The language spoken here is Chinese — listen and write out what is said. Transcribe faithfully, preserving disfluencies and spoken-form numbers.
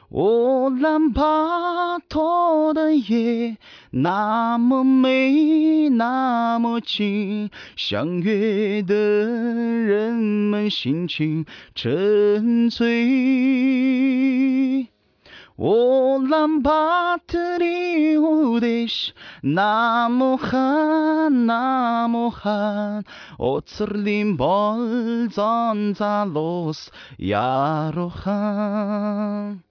乌兰巴托的夜那么美，那么近，相约的人们心情沉醉。乌兰巴托的雾的是那么寒，那么寒。오츠린 벌 전자로스 야로한